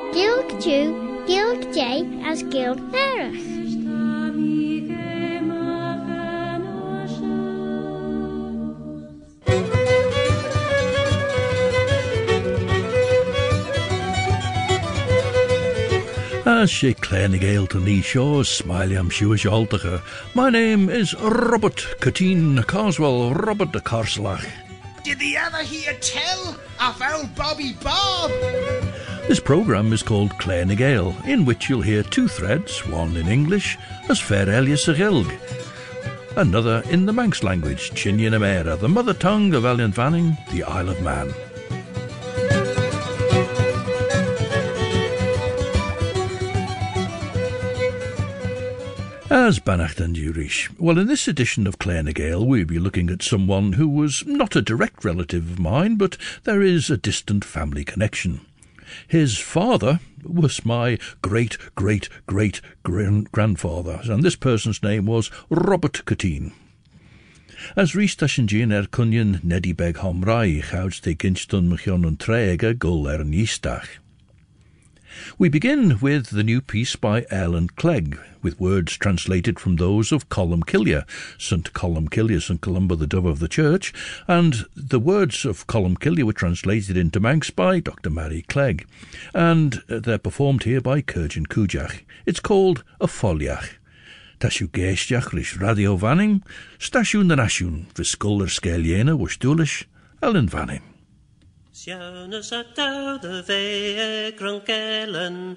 Gilg Jew, Gilg J as Gilg Nerach. As she Clennig Ale to Lee Shaw's Smiley am Shuish Altacher. My name is Robert Catine Carswell, Robert de Carslach. Did thee ever hear tell of old Bobby Bob? This programme is called Clennig Ale, in which you'll hear two threads, one in English, as Fair Elias Gilg, another in the Manx language, Chinian Amera, the mother tongue of Elian Vanning, the Isle of Man. As Bannacht and Urish. Well, in this edition of Clennig Ale, we'll be looking at someone who was not a direct relative of mine, but there is a distant family connection. His father was my great-great-great-grandfather, and this person's name was Robert Catine. As Ristashin Cunyan Neddy Beg Homrai, Houds te Ginston Mchion und Trega Gul Nistach. We begin with the new piece by Ellen Clegg, with words translated from those of Columcille, St. Columcille, St. Columba the Dove of the Church, and the words of Columcille were translated into Manx by Dr. Mary Clegg, and they're performed here by Kurjan Kujach. It's called a Foliach. Tashu Geestiach Rish Radio Vanning, Stasiun na Nasiun, Viskuller Skeliena Wushdulish, Ellen Vanning. Sjones at de vee kronkelen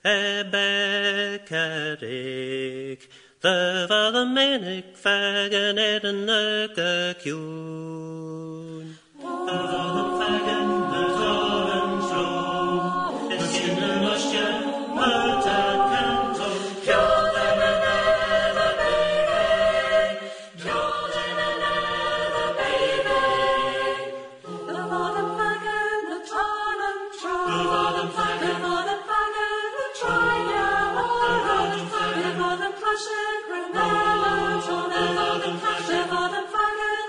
bekkerik. De var de menig fagen en nøkke kjoen. De var de fagen de tåren slå. Det skinner norske møte kanto. Kjålen never baby. Kjålen never baby. De var de fagen de tåren slå. De var de fagen de trøye. De var de klasje granella. De var de klasje, de var de fagen.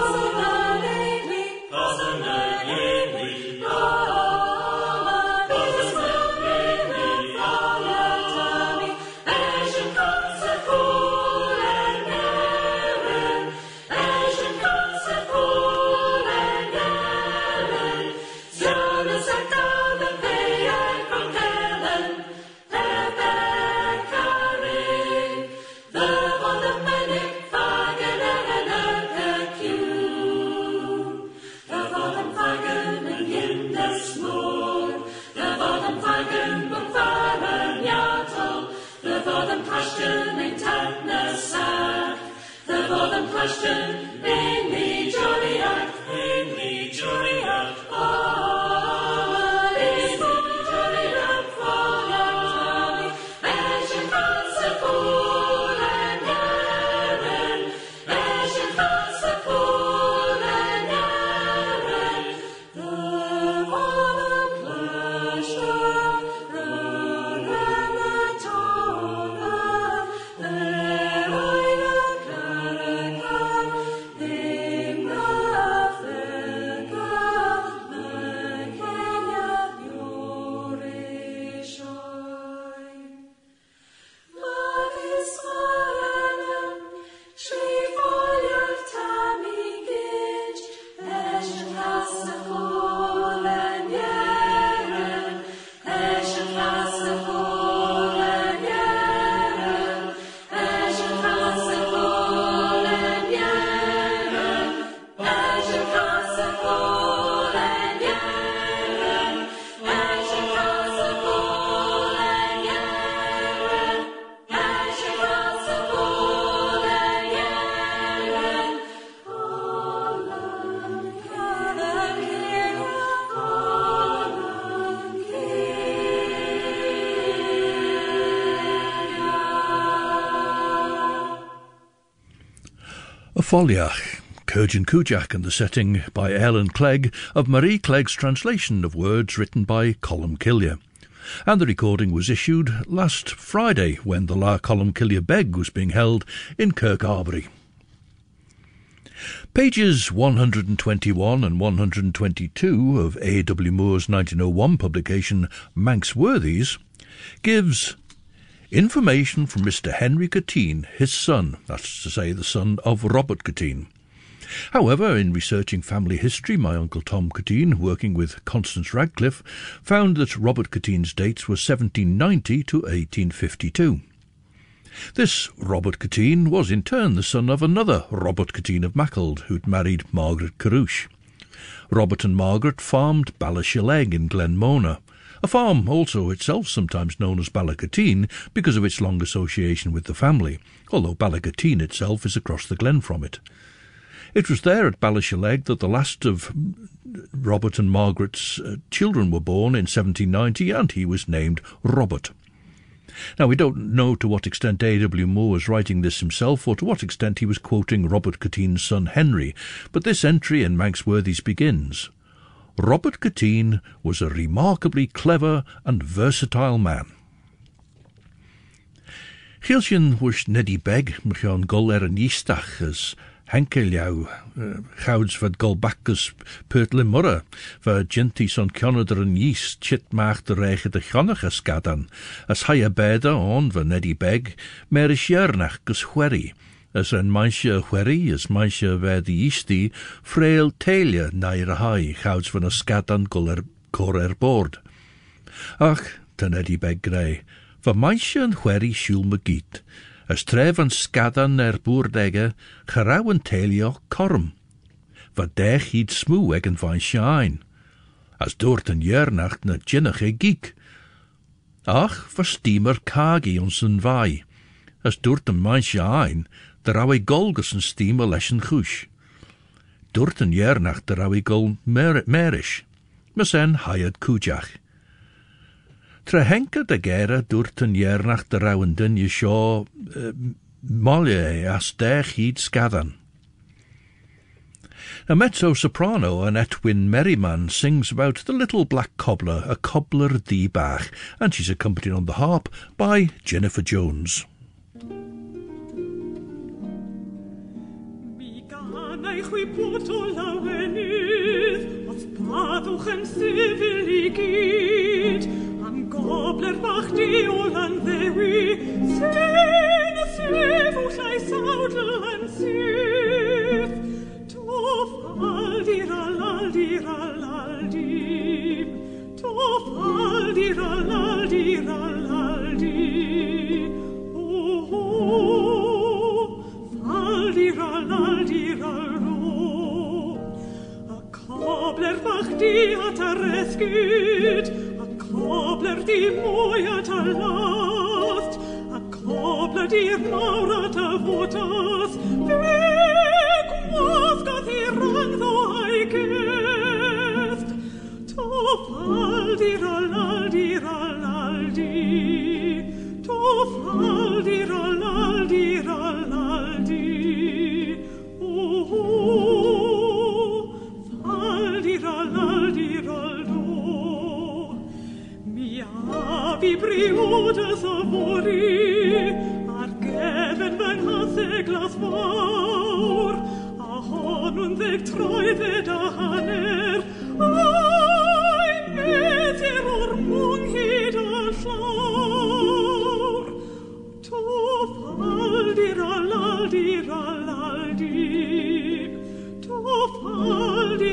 Foliach, Kurjan Kujak, and the setting by Ellen Clegg of Marie Clegg's translation of words written by Columcille. And the recording was issued last Friday when the La Columcille Beg was being held in Kirk Arbory. Pages 121 and 122 of A. W. Moore's 1901 publication Manx Worthies gives information from Mr. Henry Catine, his son, that's to say the son of Robert Catine. However, in researching family history, my Uncle Tom Catine, working with Constance Radcliffe, found that Robert Catine's dates were 1790 to 1852. This Robert Catine was in turn the son of another Robert Catine of Mackeld, who'd married Margaret Carouche. Robert and Margaret farmed Ballashileg in Glenmona, a farm also itself sometimes known as Ballacatine because of its long association with the family, although Ballacatine itself is across the glen from it. It was there at Ballashileg that the last of Robert and Margaret's children were born in 1790, and he was named Robert. Now, we don't know to what extent A. W. Moore was writing this himself, or to what extent he was quoting Robert Catine's son Henry, but this entry in Manx Worthies begins, Robert Catine was a remarkably clever and versatile man. Chielsin was Neddy Beg, mchion gol an yistach as Henkeljaw, chouds vad golbacchus Pertlimurra, va gentis on Conadr an yeast, chit maach de reiche de chonnach as gadan, as haya beda on va Neddy Beg, mer is jernach gus chwerry, as en meisje chwerry, as meisje va de yeastie, frail tailje nair a hai, chouds van a scadan cor board. Ach, ten Neddy Beg grey, va meisje en chwerry shul me giet, as tref an scadan boerdegge, gerauw en tailje korm. Wat dech hiet smoe egen van shine, as doort een jernacht na jinnach geek. Ach, versteamer kagi ons een vai, as doort een meisje ein, der rauwe golgus een steamer leschen gush. Doort een jernacht der rauwe gol merish, mas en hayat kujach. Tre henke de gere doort een jernacht der rauwen dunje shaw, molje as dech hiet scadan. A mezzo-soprano, Annette Wynne Merriman, sings about the little black cobbler, a cobbler diebach, and she's accompanied on the harp by Jennifer Jones. Cobbler wacht die Olan Dewi, Sene Sevuch lei Saudel an Sif, Tof aldi, Tof aldi, Oh, aldi, A cobbler wacht die hat rescued, Cobbler die moja ta last, a cobbler die maura ta votas, weg was got he rang though I guessed. Tof aldi, Tof aldi, Oh, aldi, vi briode savori, ar geven men hasse glas vor, a honun weg treuve da haner, ai meter or mung hid al flor. Tof aldi, Tof aldi,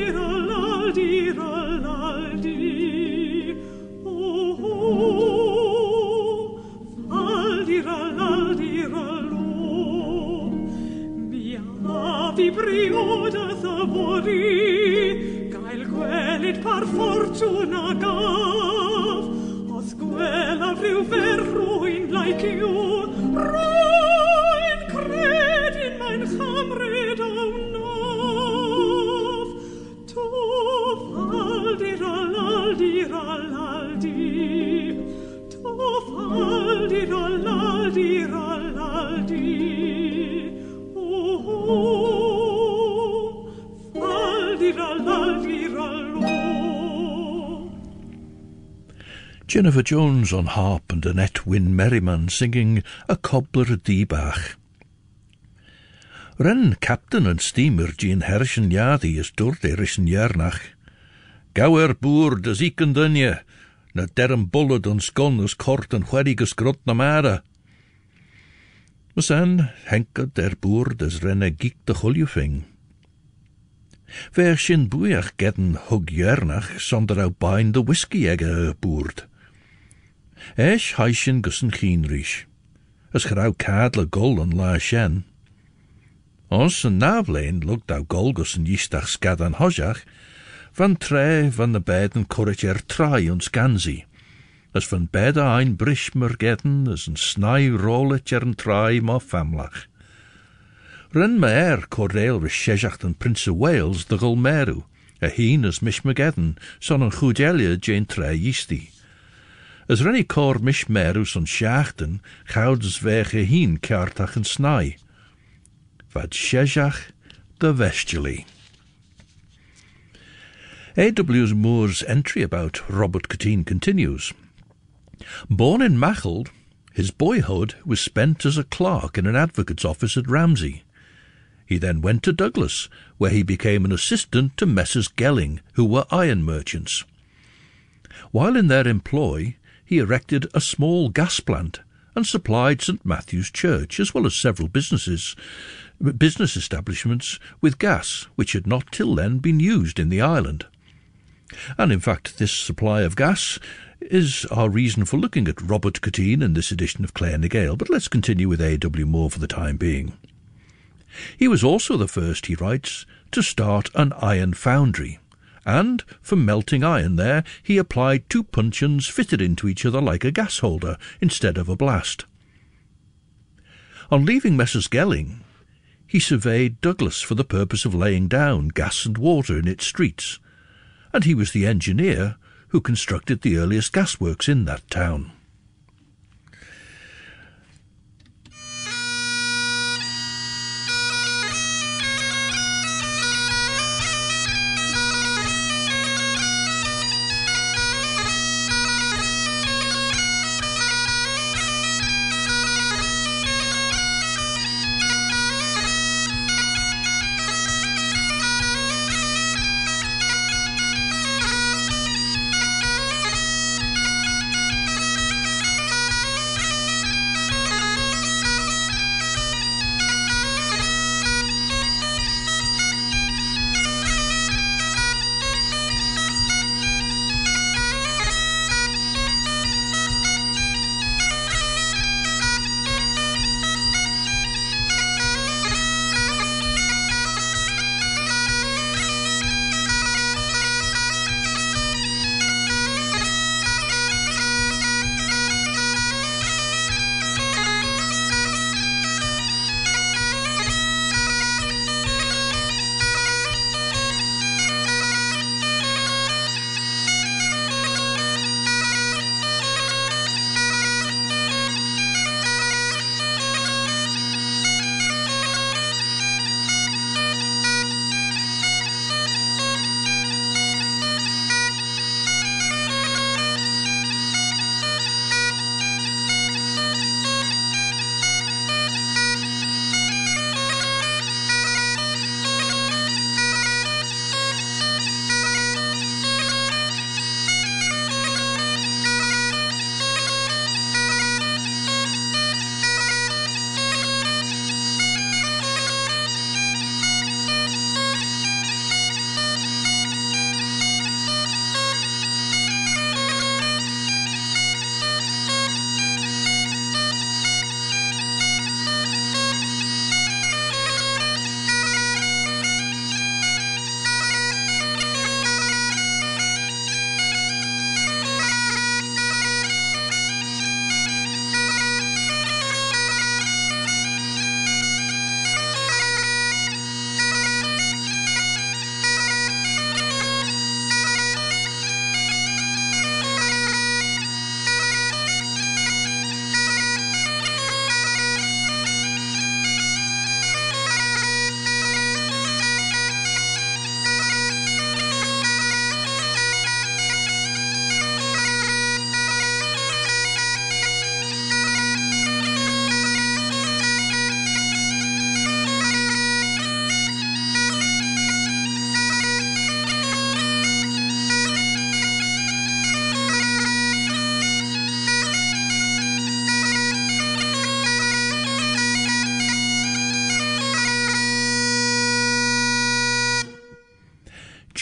Vi brioda savori, gael gwelit par fortuna gaf, os gwela fryw ferrwyn laiciw, rwy'n credin mae'n chamred aw naf. Tof aldi, Tof aldi, Jennifer Jones on harp and Annette Wynne Merriman singing A Cobbler Diebach. Ren captain and steamer Jean Herschen Yadi is door de rissen Jernach. Gauwer boer de zieken dunje, na derm bullet on skon as kort en chwerigus grot na mare. Maar dan henke der boer des renne giek de chuljufing. Ver sin boeach gedden hug Jernach, zonder au bain de whisky egge boerd. Eich heischen gussen chienrisch, as grauw kadle gol en la shen. Ons een navleen lukt au golgus en jistach skad an hojach, van tre van de beiden korrich trai ons ganzi, as van beide ein brisch mergetten, as een snai rollet een trai ma famlach. Ren me cordeel risheshacht en Prince of Wales de gulmeru, a heen as mish mergetten, son een goedelia jane trai jisti. As renny cor mish meru son schachten, gouds wege heen kaartach en snai. Vad sheshach de vestuli. A.W. Moore's entry about Robert Catine continues. Born in Machald, his boyhood was spent as a clerk in an advocate's office at Ramsey. He then went to Douglas, where he became an assistant to Messrs. Gelling, who were iron merchants. While in their employ, he erected a small gas plant and supplied St. Matthew's Church, as well as several business establishments, with gas, which had not till then been used in the island. And in fact, this supply of gas is our reason for looking at Robert Catine in this edition of Clare ny Gael, but let's continue with A.W. Moore for the time being. He was also the first, he writes, to start an iron foundry, and for melting iron there he applied two puncheons fitted into each other like a gas holder instead of a blast. On leaving Messrs. Gelling, he surveyed Douglas for the purpose of laying down gas and water in its streets, and he was the engineer who constructed the earliest gasworks in that town.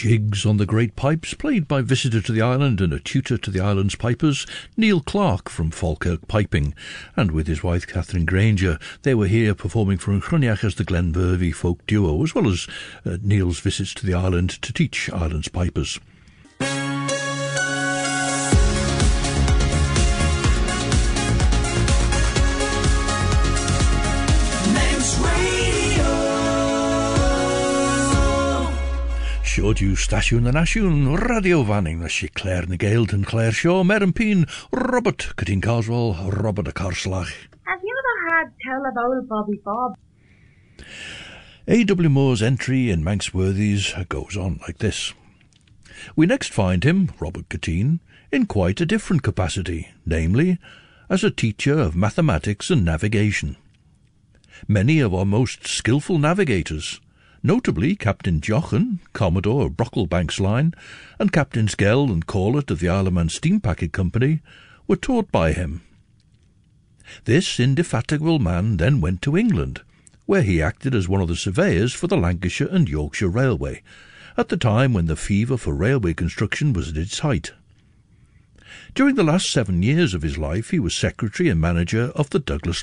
jigs on the great pipes, played by visitor to the island and a tutor to the island's pipers, Neil Clark from Falkirk Piping, and with his wife Catherine Granger, they were here performing for Chroniach as the Glenvervey folk duo, as well as Neil's visits to the island to teach island's pipers. Siodiw stasiwn yn asiwn, radio fanning, na si Claire na Gaild and Claire Shaw, Meryn Peen, Robert Cutting Carswell, Robert a Carslach. Have you ever had tell of old Bobby Bob? A.W. Moore's entry in Manxworthy's goes on like this. We next find him, Robert Cutting, in quite a different capacity, namely, as a teacher of mathematics and navigation. Many of our most skilful navigators, notably Captain Jochen, Commodore of Brocklebank's Line, and Captains Gell and Corlett of the Isle of Man Steam Packet Company, were taught by him. This indefatigable man then went to England, where he acted as one of the surveyors for the Lancashire and Yorkshire Railway, at the time when the fever for railway construction was at its height. During the last 7 years of his life, he was secretary and manager of the Douglas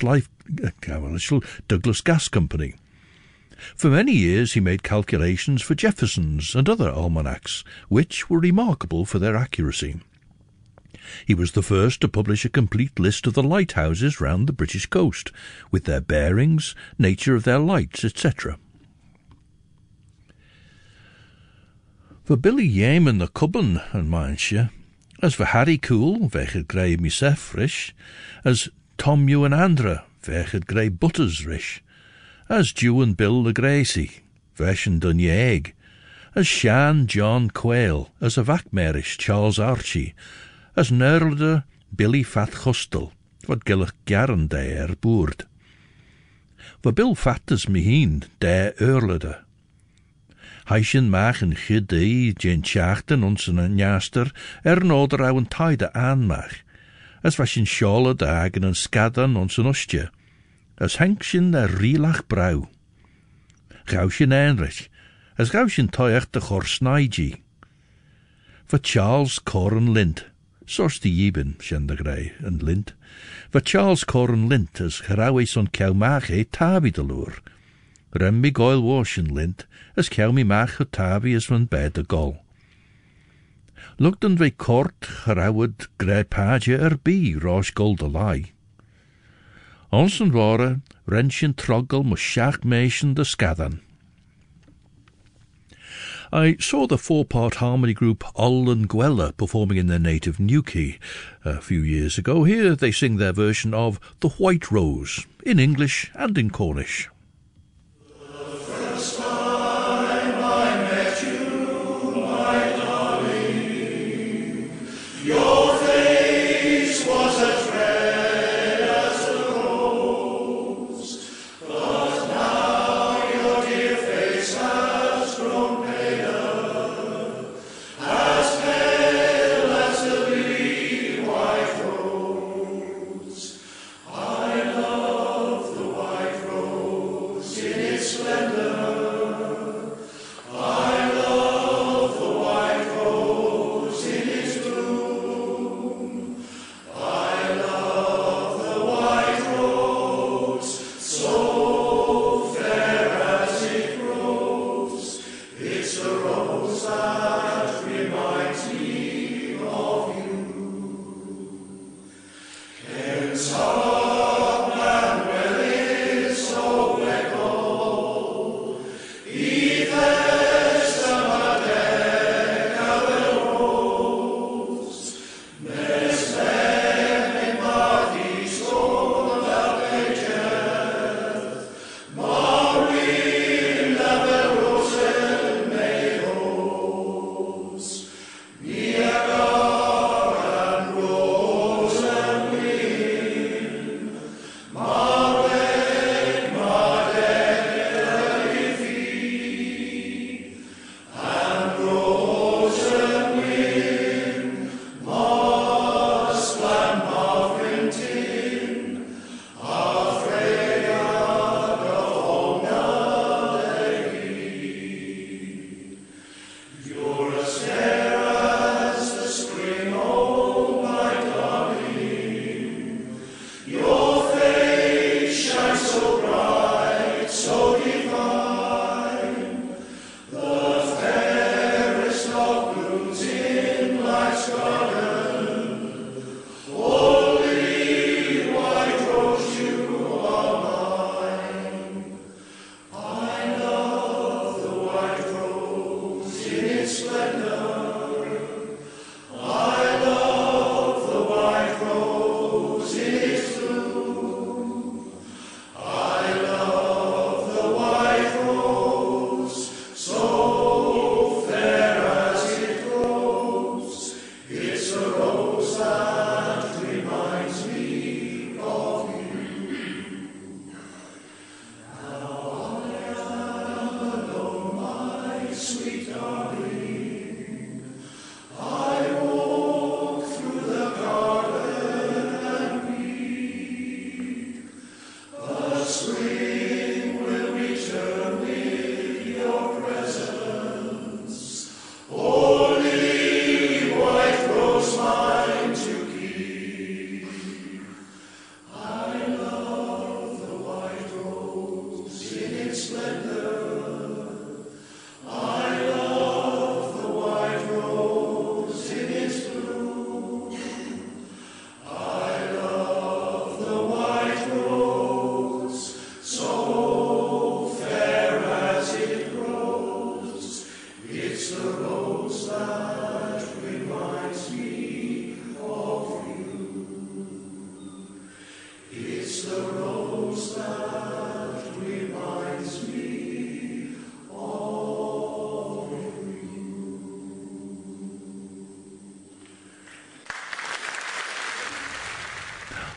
Gas Company. For many years he made calculations for Jefferson's and other almanacs, which were remarkable for their accuracy. He was the first to publish a complete list of the lighthouses round the British coast, with their bearings, nature of their lights, etc. For Billy Yeaman the Cubban and Manshire, as for Harry Cool, vechad grey misef rish, as Tom Ewan Andra, vechad grey butters rish, as Jew and Bill the Gracie, vesh and Dunyeg, as Shan John Quayle, as a Vacmerish Charles Archie, as Nerlder Billy Fat Hustel, wat gillach Garan de boord. For Bill Fat as Miheen de Urleder. Heishin mach en chidee jen chachten ons en njaster noder ouwen tijde aanmach, as vashin sjole dagen en skadan ons en ostje, as Henkshin rielach brau. Gaushin Enrich, as Gaushin toiach de Chorsnaigi. For Charles Coran Lint, source de Yeben, Shendagrey and Lint. For Charles Coran Lint, as Gerawes on Kjaumache tabi de loer. Remby goil washin Lint, as Kjaumi mach tabi as van bij de gol. Lugden we kort gerawed grey page bi rosh gold de lai. Onsen waren Renshin Troggle Mushach Mation the Skadan. I saw the 4-part harmony group Ull and Gwella performing in their native Newquay a few years ago. Here they sing their version of The White Rose, in English and in Cornish.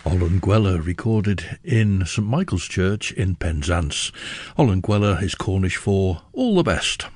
Olwen Gweller recorded in St Michael's Church in Penzance. Olwen Gweller is Cornish for all the best.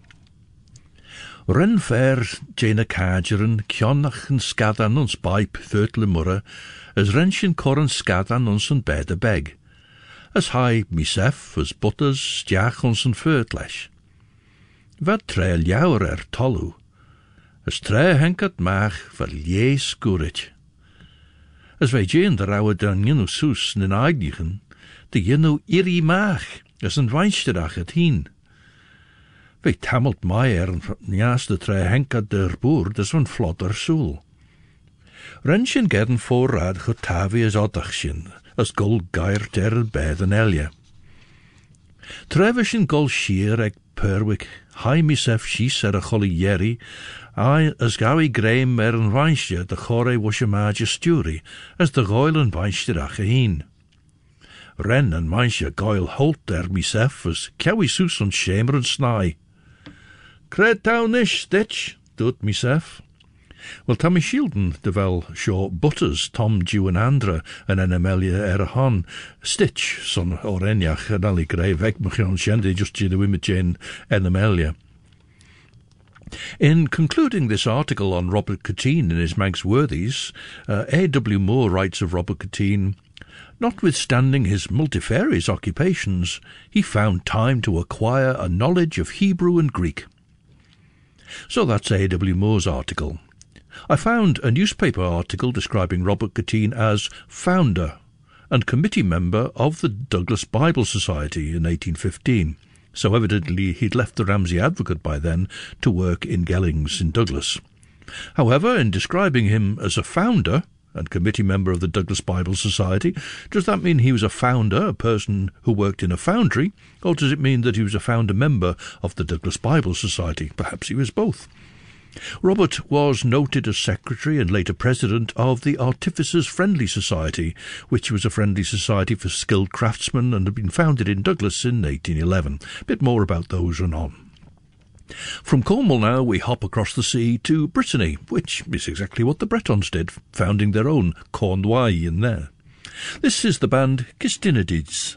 Ren fair Jana Cadgeran, Kionach and Scadan ons pipe, Thirtle Murra, as Renshin Coran Scadan ons and bed a beg. As high misef, as butters, stiach ons and Firtlesh. Vad trail jouwer tolu, as tre henkat mach ver je scurit. As wij jeen de rauwe dan jenu soes nin eignigen, de jenu iri mach, as een wijnsterach het heen. Wij tamelt mij njaas de tre henkat der boer, des van vlotter soel. Rensjen gedden voorraad gotavi as oddachsjen, as gul geir ter beden elje. Trevishin gul sheer eg perwik, hai misef shies a cholly I as gawi graim een wijnsje de chore was maja stury, as de goil en wijnsterach heen. Ren en meisje goil holt misef as kewi soes on shamer en snai. Cred townish, stitch, doet misef. Well, Tommy Shielden de wel show butters, Tom, Jew and Andra, en Amelia hon. Stitch, son orenjach, en ali grey weg mechion shende, just de wimmet Jane en Amelia. In concluding this article on Robert Cottine in his Manx Worthies, A.W. Moore writes of Robert Cottine, notwithstanding his multifarious occupations, he found time to acquire a knowledge of Hebrew and Greek. So that's A.W. Moore's article. I found a newspaper article describing Robert Cottine as founder and committee member of the Douglas Bible Society in 1815. So evidently he'd left the Ramsey Advocate by then to work in Gellings in Douglas. However, in describing him as a founder and committee member of the Douglas Bible Society, does that mean he was a founder, a person who worked in a foundry, or does it mean that he was a founder member of the Douglas Bible Society? Perhaps he was both. Robert was noted as secretary and later president of the Artificers Friendly Society, which was a friendly society for skilled craftsmen and had been founded in Douglas in 1811. A bit more about those anon. From Cornwall now we hop across the sea to Brittany, which is exactly what the Bretons did, founding their own Cornouailles in there. This is the band Kistinides.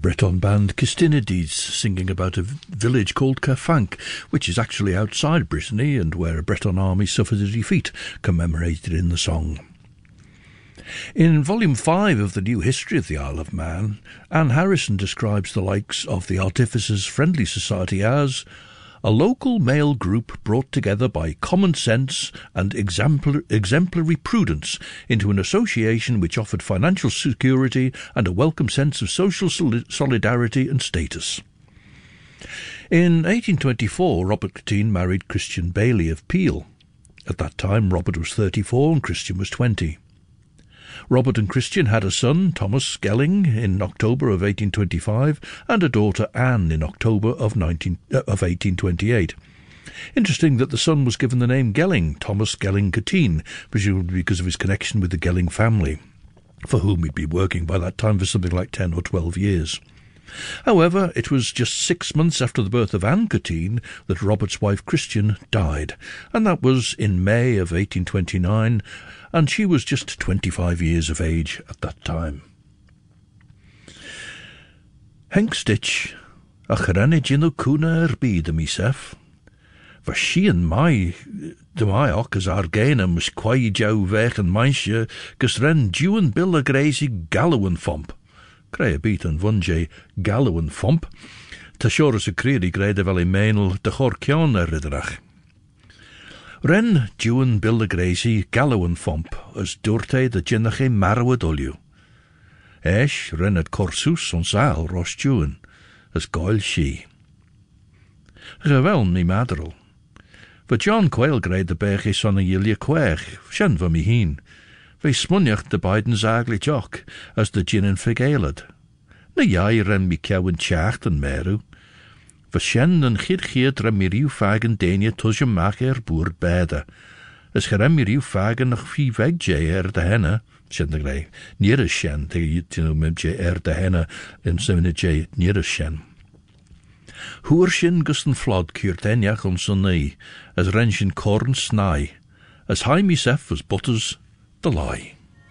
Breton band Kistinides singing about a village called Kerfank, which is actually outside Brittany and where a Breton army suffered a defeat, commemorated in the song. In Volume 5 of the New History of the Isle of Man, Anne Harrison describes the likes of the Artificers Friendly Society as a local male group brought together by common sense and exemplary prudence into an association which offered financial security and a welcome sense of social solidarity and status. In 1824, Robert Catine married Christian Bailey of Peel. At that time, Robert was 34 and Christian was 20. Robert and Christian had a son, Thomas Skelling, in October of 1825, and a daughter, Anne, in October of 1828. Interesting that the son was given the name Gelling, Thomas Gelling Catine, presumably because of his connection with the Gelling family, for whom he'd been working by that time for something like 10 or 12 years. However, it was just 6 months after the birth of Anne Catine that Robert's wife Christian died, and that was in May of 1829, and she was just 25 years of age at that time. Henk Stitch, a chrennig in o cúna byd misef, for she and my och as argena mus quai jau vech and meisje, gus ren Jewen Bill a grazy Gallowan fomp. Crea beat and vunje Gallowan fomp, ta shores a creedy grede vel menel de chorkion ridderach. Ren Jewen Bill a grazy Gallowan fomp, as durte de jinnache marwad olju. Esh ren at corsus on saal ros Jewen, as goil she. Gewel ni maderel. For John Quail grade de berge son a yilje quech, shen va mi heen. Ve smunjach de beiden zagli jock, as de gin en vergeled. Na jai ren mi kjouwen tjacht en meru. For shen en chid ren mi riu fagen denje tusje mach boer beide. As gerem mi riu fagen nog vie weg jay de henne, shen de grey, nere shen, te you met jay de henne, en semene jay nere shen. Hoershin gusten flod kuurt enjach on son nee, as renshin corn snai, as high misef was butters the lie.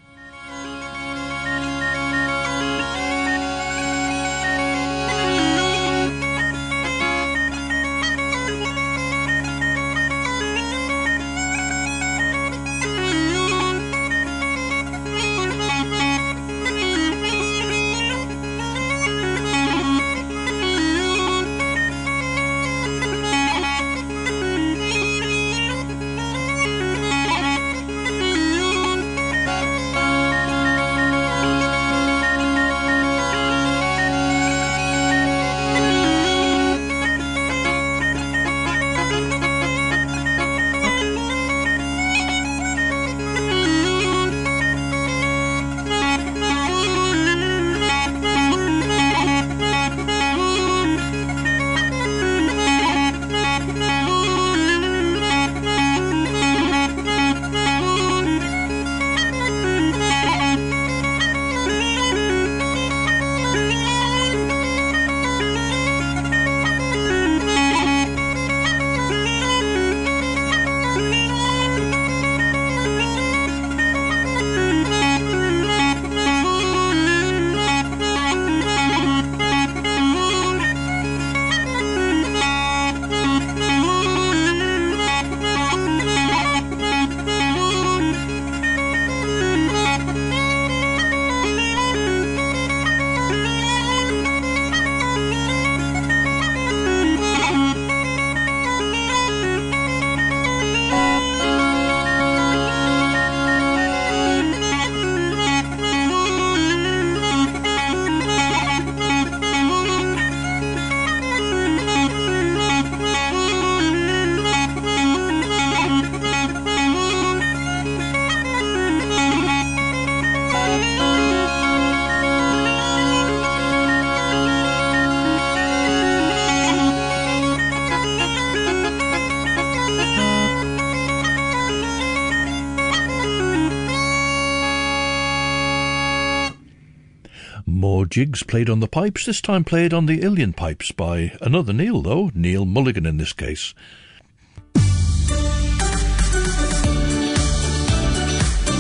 More jigs played on the pipes, this time played on the Ilian pipes by another Neil though, Neil Mulligan in this case.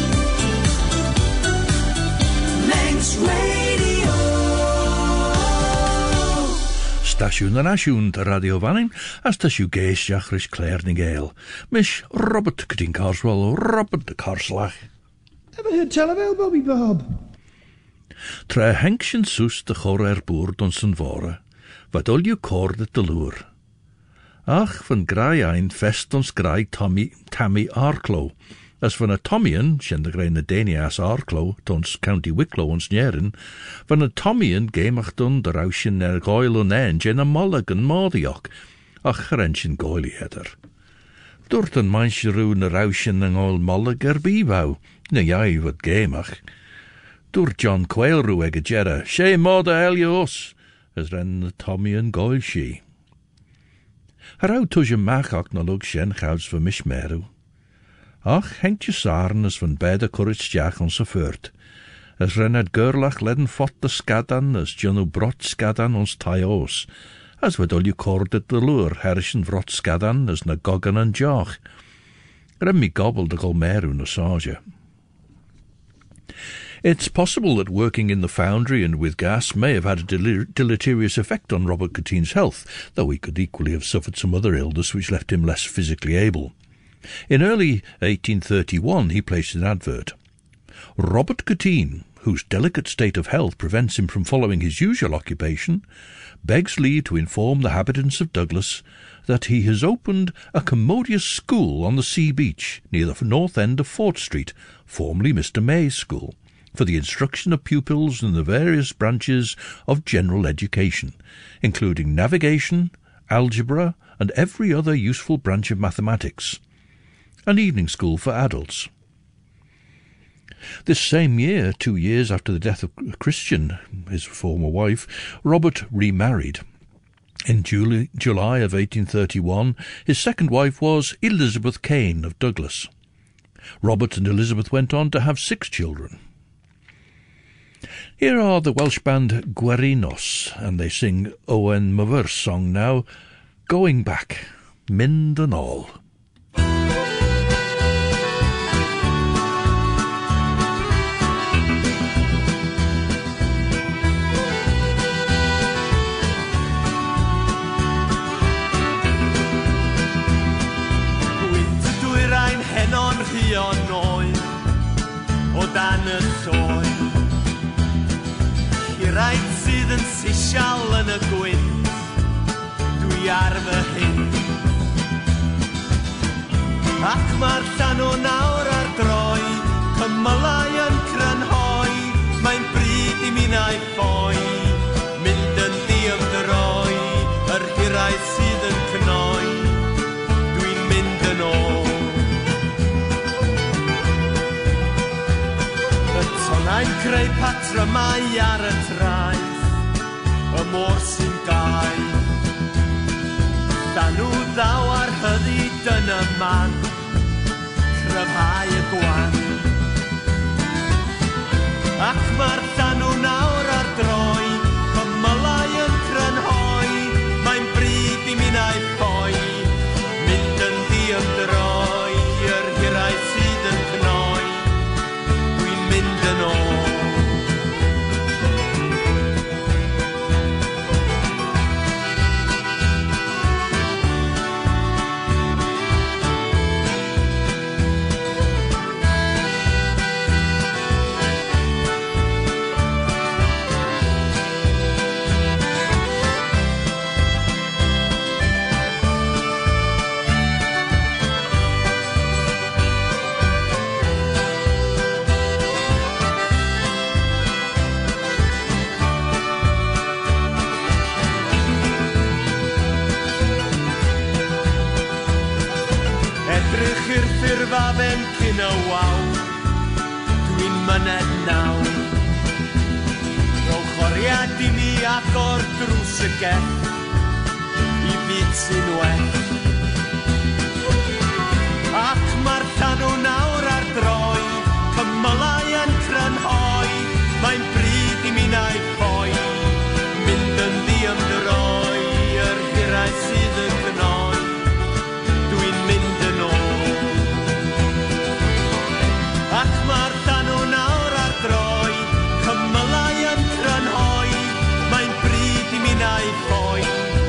Manx Radio. Casiwn yn asiwn dy radio fanning, as ta siw geisiach rys Claire ni gael. Mish Robert Cydyn Carswell, Robert de Carslach. Ever heard tell about Bobby Bob? Tra henksyn sws de chorer bwr don sy'n fore, wat ol yw cord at de lŵr. Ach, van grai ein fest ons grai Tammy Arklow, as van a Tommyan, shen de grai na Danias Arklow, tons County Wicklow ons njerin, van a Tommyan gemach dun de rausjen goil on enge en a Mulligan Mordiok, ach gerensjen goili heder. Dort een mansje roe na rausjen en goil Mulliger bivou, na jai wat gemach. Dort John Quail roe ege jera, she moda helios, as ren na Tommyan goil she. Harau tuja machak na lug shen chouds van mishmeru. Ach, hengt je saren as van beide kurritstjach ons afeurt. As rennet gurlach ledden fot de skadan, as junu brot skadan ons taios. As wat ol je kordet de lure, herrischen vrot skadan, as na gogan en joch. Rem mi gobble de golmeru na saja. It's possible that working in the foundry and with gas may have had a deleterious effect on Robert Cateen's health, though he could equally have suffered some other illness which left him less physically able. In early 1831 he placed an advert. Robert Cateen, whose delicate state of health prevents him from following his usual occupation, begs leave to inform the inhabitants of Douglas that he has opened a commodious school on the sea beach near the north end of Fort Street, formerly Mr. May's school, for the instruction of pupils in the various branches of general education, including navigation, algebra, and every other useful branch of mathematics. An evening school for adults. This same year, 2 years after the death of Christian, his former wife, Robert remarried. In July of 1831, his second wife was Elizabeth Kane of Douglas. Robert and Elizabeth went on to have 6 children. Here are the Welsh band Gwerinos, and they sing Owen Myfyr's song now, Going Back, Mynd yn ôl. Gwynt dwyrain henon rhion oed, o dan y lloi. Hiraid sydd yn sisial yn y gwynt, dwi ar fy hyn. Ac mae'r llanw nawr ar droi, cymylau yn crynhoi, mae'n bryd I mi nai ffoi, mynd yn diymdroi, yr hiraid sydd yn cnoi, dwi'n mynd yn ôl. Y tonau'n creu patrymau ar y traeth, y môr sy'n gau. Llanw ddaw ar hyddid yn y man, cryfhau y gwan. Ac mae'r llanw nawr ar droi, cymylau yn crynhoi, mae'n bryd I mi nai ffoi, mynd yn diymdroi, yr hiraid sydd yn cnoi, dwi'n mynd yn ôl. Edrych i'r ffurfafen cyn y waw, dwi'n myned naw. Rowch oriad I mi agor drws y gell, I byd sy'n well. Ac mae'r llanw nawr ar droi, cymylau yn crynhoi, mae'n bryd I mi nai ffoi, mynd yn diymdroi, yr hiraid sydd yn cnoi, dwi'n mynd yn ôl. Ac mae'r llanw nawr ar droi, cymylau yn crynhoi, mae'n bryd I mi nai ffoi,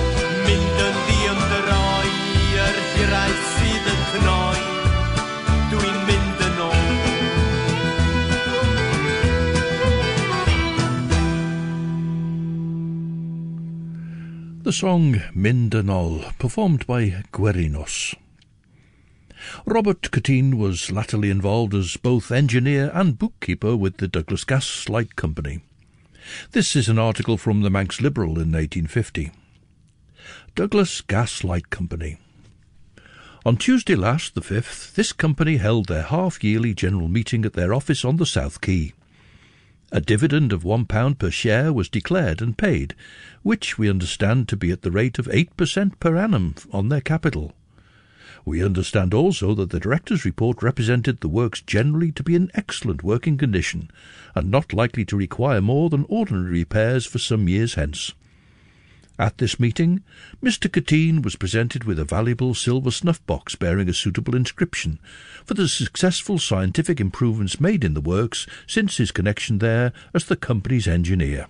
song Mindanol, performed by Guerinos. Robert Catine was latterly involved as both engineer and bookkeeper with the Douglas Gas Light Company. This is an article from the Manx Liberal in 1850. Douglas Gas Light Company. On Tuesday last, the 5th, this company held their half-yearly general meeting at their office on the South Quay. A dividend of £1 per share was declared and paid, which we understand to be at the rate of 8% per annum on their capital. We understand also that the directors' report represented the works generally to be in excellent working condition, and not likely to require more than ordinary repairs for some years hence. At this meeting, Mr. Catine was presented with a valuable silver snuff-box bearing a suitable inscription for the successful scientific improvements made in the works since his connection there as the company's engineer.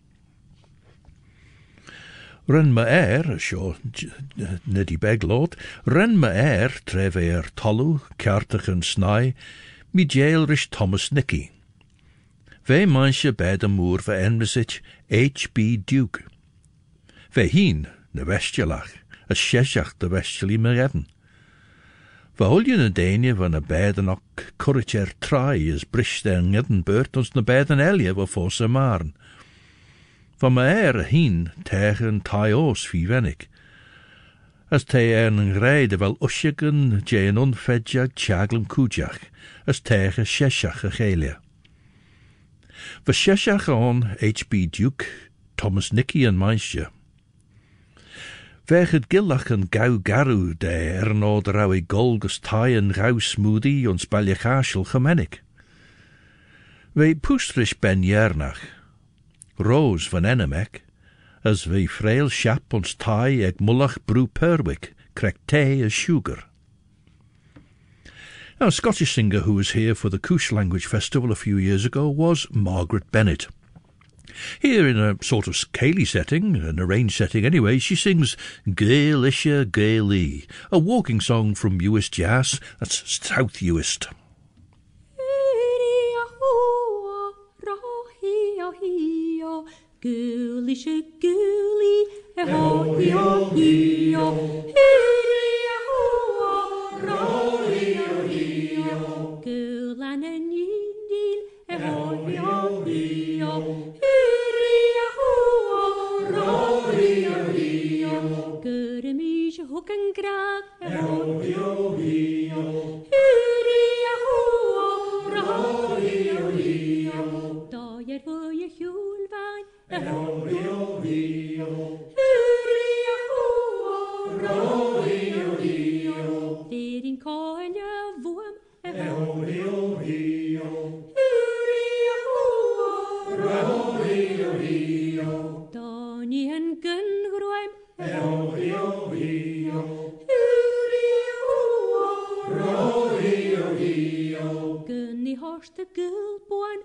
Ren ma sio Neddy Beg Lord, ren ma tref tolw, ceartach yn snai, mi jail rish Thomas Nicky. Fe maensje bed am môr fe enmysich H.B. Duke. Fe hyn, na vestialach, a sheshach de vestiali me redden. Fe holjen yn deinje van a bed an och currit trai as brish der ngedden beurt ons na bed an elie wa fos a marn. Van ma a hyn teich yn tai os fi venig. As te yn greide wel usjagen je een onfedjag tjaglum kujach, as teich a sheshach a chelia. Fe sheshach on H.B. Duke, Thomas Nicky en meisje. Vech het gillach yn gau garw de nod raw ei golgus tai yn raw smoothie ons baljachasiel gemenig. Ve poestrish ben jernach. Roos van enemec, as ve frail shap ons tai eg mullach brew perwick, krek thee as sugar. Now, a Scottish singer who was here for the Coosh Language Festival a few years ago was Margaret Bennett. Here, in a sort of scaly setting, an arranged setting anyway, she sings Gaelisha Gaelie, a walking song from Uist Jazz, that's South Uist. Gaelisha Gaelie, hook and grab, Dyer for your hulvine, Feeding coin your worm, Donny and gun grime, Gunny horse the girl born,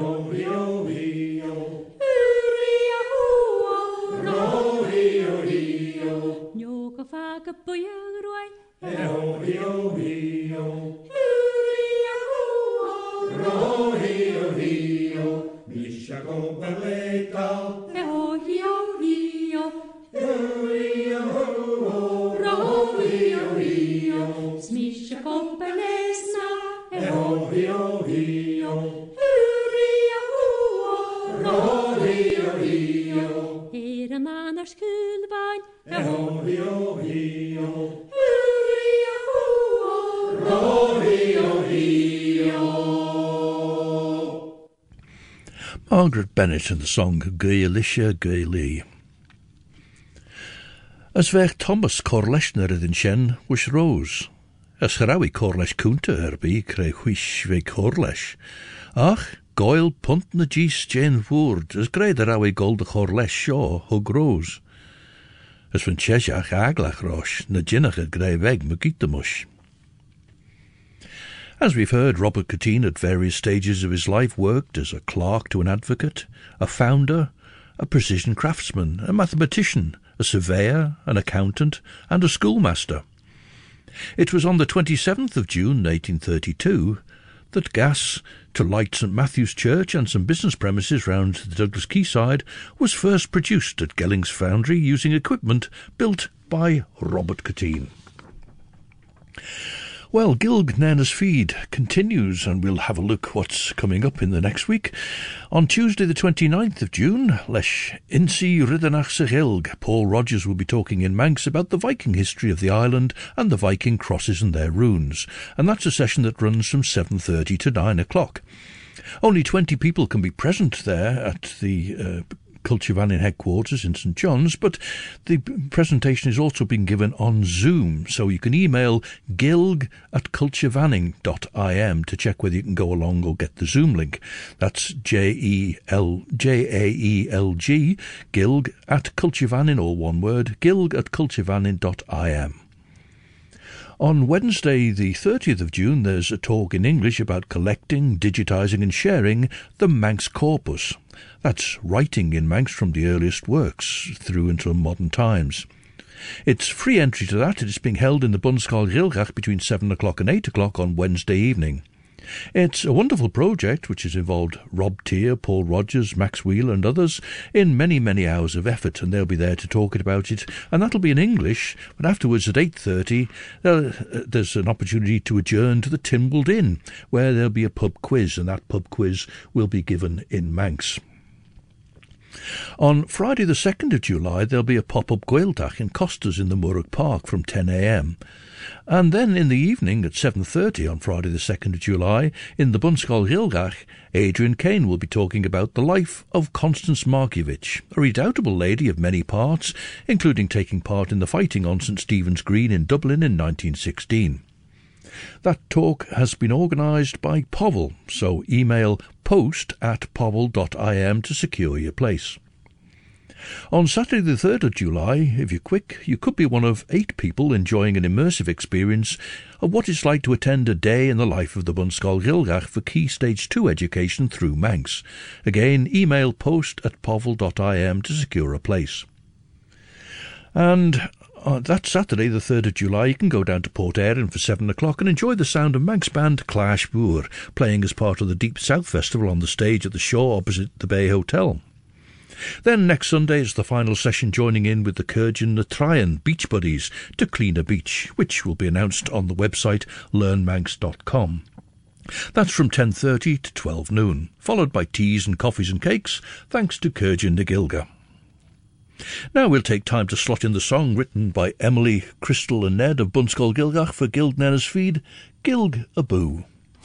Nyoka fag a boyag roy, Misha compaleta, Smisha compalesna, Era man ar skulvain, Margaret Bennett and the song Gaelisha Gaelie. As ver Thomas Corleshner in Shen was Rose. As Harawi Corlesh Kunta herby kre huish ve Corlesh. Ach, Goyle punt na gis Jane Woord, as grey the Rawi gold the Corlesh shaw hug Rose. As van Cheshach aglach rosh, na jinnach at grey veg magitamush. As we've heard, Robert Catine at various stages of his life worked as a clerk to an advocate, a founder, a precision craftsman, a mathematician, a surveyor, an accountant, and a schoolmaster. It was on the 27th of June 1832 that gas to light St Matthew's Church and some business premises round the Douglas Quayside was first produced at Gellings Foundry using equipment built by Robert Catine. Well, Gilg Nanas Feed continues, and we'll have a look what's coming up in the next week. On Tuesday the 29th of June, Lesh Insi Riddenach se Gilg, Paul Rogers will be talking in Manx about the Viking history of the island and the Viking crosses and their runes, and that's a session that runs from 7:30 to 9 o'clock. Only 20 people can be present there at the Cultivanning headquarters in St John's, but the presentation is also being given on Zoom, so you can email gilg@cultivanning.im to check whether you can go along or get the Zoom link. That's JAELG, gilg@cultivanning, all one word, gilg@cultivanning.im. On Wednesday the 30th of June there's a talk in English about collecting, digitising and sharing the Manx corpus. That's writing in Manx from the earliest works through until modern times. It's free entry to that. It's being held in the Bunscoil Gilgach between 7 o'clock and 8 o'clock on Wednesday evening. It's a wonderful project which has involved Rob Tier, Paul Rogers, Max Wheeler and others in many, many hours of effort, and they'll be there to talk about it, and that'll be in English, but afterwards at 8:30 there's an opportunity to adjourn to the Tynwald Inn, where there'll be a pub quiz, and that pub quiz will be given in Manx. On Friday the 2nd of July there'll be a pop-up Gaeltach in Costas in the Murrock Park from 10 a.m. And then in the evening at 7:30 on Friday the 2nd of July in the Bunscoil Gilgach, Adrian Kane will be talking about the life of Constance Markievicz, a redoubtable lady of many parts, including taking part in the fighting on St Stephen's Green in Dublin in 1916. That talk has been organised by Povell, so email post@povell.im to secure your place. On Saturday the 3rd of July, if you're quick, you could be one of 8 people enjoying an immersive experience of what it's like to attend a day in the life of the Bunscoil Gilgach for Key Stage 2 education through Manx. Again, email post@povell.im to secure a place. And that Saturday, the 3rd of July, you can go down to Port Erin for 7 o'clock and enjoy the sound of Manx band Clash Búr, playing as part of the Deep South Festival on the stage at the shore opposite the Bay Hotel. Then next Sunday is the final session, joining in with the Kurgan na Tryan Beach Buddies to clean a beach, which will be announced on the website learnmanx.com. That's from 10:30 to 12 noon, followed by teas and coffees and cakes, thanks to Kurgan na Gilga. Now we'll take time to slot in the song written by Emily, Crystal and Ned of Bunscoil Gilgach for Gilg Nanas Feed, Gilg a Boo.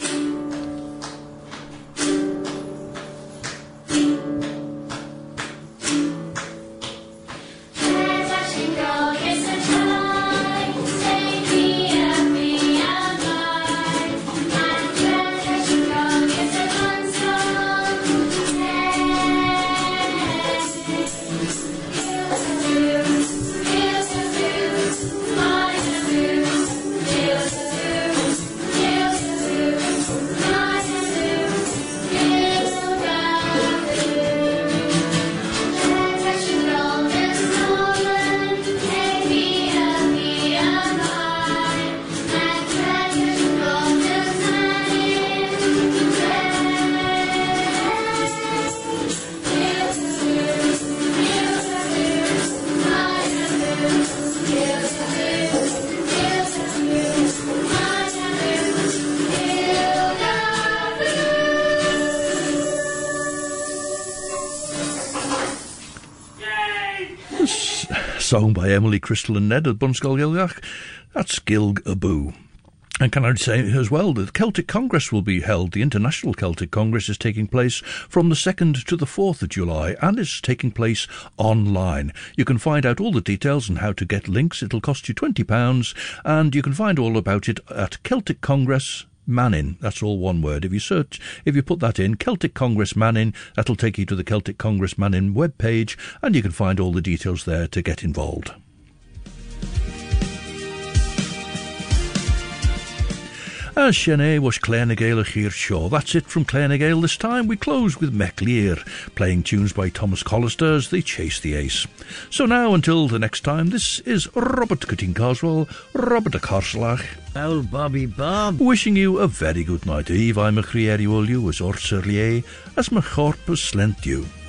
Song by Emily, Crystal and Ned at Bunscoil Gilgach. That's Gilg a Boo. And can I say as well that the Celtic Congress will be held. The International Celtic Congress is taking place from the 2nd to the 4th of July, and it's taking place online. You can find out all the details and how to get links. It'll cost you £20, and you can find all about it at Celtic Congress Mannin. That's all one word. If you put that in, Celtic Congress Mannin, that'll take you to the Celtic Congress Mannin webpage, and you can find all the details there to get involved. As Shene was Clernagale here show. That's it from Clernagale this time. We close with Mechlear, playing tunes by Thomas Collister as they chase the ace. So now, until the next time, this is Robert Cutting Coswell, Robert a Corslach, Old Bobby Bob, wishing you a very good night. Eve I'm a Crieri Olu as Orser Lie, as my Corpus Slent you.